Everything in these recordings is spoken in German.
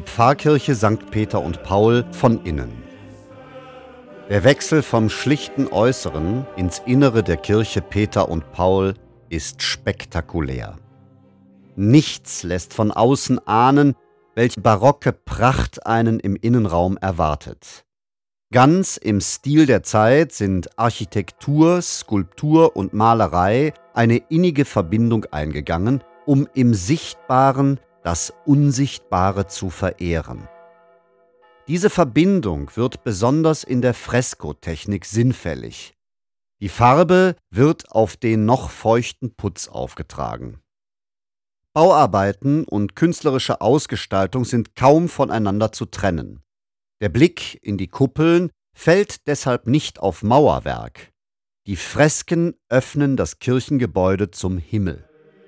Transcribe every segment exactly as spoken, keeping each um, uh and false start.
Pfarrkirche Sankt Peter und Paul von innen. Der Wechsel vom schlichten Äußeren ins Innere der Kirche Peter und Paul ist spektakulär. Nichts lässt von außen ahnen, welche barocke Pracht einen im Innenraum erwartet. Ganz im Stil der Zeit sind Architektur, Skulptur und Malerei eine innige Verbindung eingegangen, um im Sichtbaren das Unsichtbare zu verehren. Diese Verbindung wird besonders in der Freskotechnik sinnfällig. Die Farbe wird auf den noch feuchten Putz aufgetragen. Bauarbeiten und künstlerische Ausgestaltung sind kaum voneinander zu trennen. Der Blick in die Kuppeln fällt deshalb nicht auf Mauerwerk. Die Fresken öffnen das Kirchengebäude zum Himmel.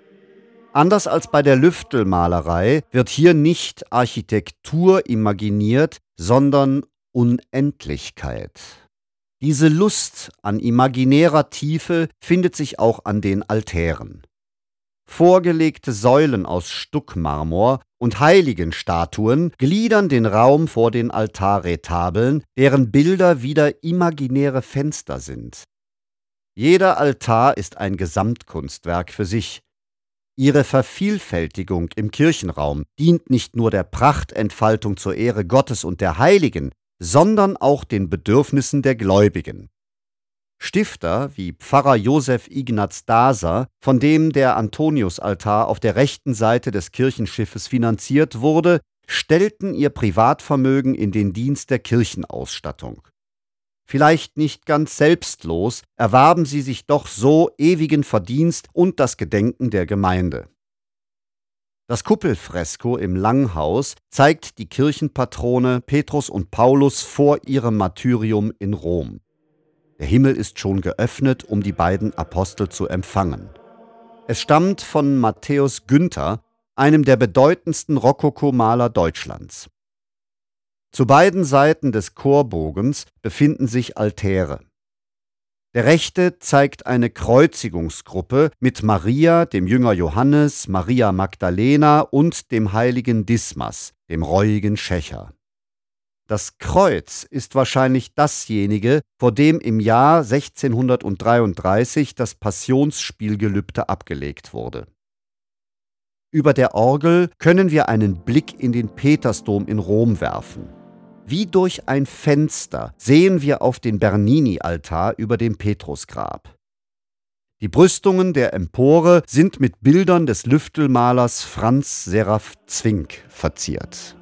Anders als bei der Lüftelmalerei wird hier nicht Architektur imaginiert, sondern Unendlichkeit. Diese Lust an imaginärer Tiefe findet sich auch an den Altären. Vorgelegte Säulen aus Stuckmarmor und Heiligenstatuen gliedern den Raum vor den Altarretabeln, deren Bilder wieder imaginäre Fenster sind. Jeder Altar ist ein Gesamtkunstwerk für sich. Ihre Vervielfältigung im Kirchenraum dient nicht nur der Prachtentfaltung zur Ehre Gottes und der Heiligen, sondern auch den Bedürfnissen der Gläubigen. Stifter wie Pfarrer Joseph Ignaz Daser, von dem der Antoniusaltar auf der rechten Seite des Kirchenschiffes finanziert wurde, stellten ihr Privatvermögen in den Dienst der Kirchenausstattung. Vielleicht nicht ganz selbstlos, erwarben sie sich doch so ewigen Verdienst und das Gedenken der Gemeinde. Das Kuppelfresko im Langhaus zeigt die Kirchenpatrone Petrus und Paulus vor ihrem Martyrium in Rom. Der Himmel ist schon geöffnet, um die beiden Apostel zu empfangen. Es stammt von Matthäus Günther, einem der bedeutendsten Rokokomaler Deutschlands. Zu beiden Seiten des Chorbogens befinden sich Altäre. Der rechte zeigt eine Kreuzigungsgruppe mit Maria, dem Jünger Johannes, Maria Magdalena und dem heiligen Dismas, dem reuigen Schächer. Das Kreuz ist wahrscheinlich dasjenige, vor dem im Jahr sechzehnhundertdreiunddreißig das Passionsspielgelübde abgelegt wurde. Über der Orgel können wir einen Blick in den Petersdom in Rom werfen. Wie durch ein Fenster sehen wir auf den Bernini-Altar über dem Petrusgrab. Die Brüstungen der Empore sind mit Bildern des Lüftelmalers Franz Seraph Zwingk verziert.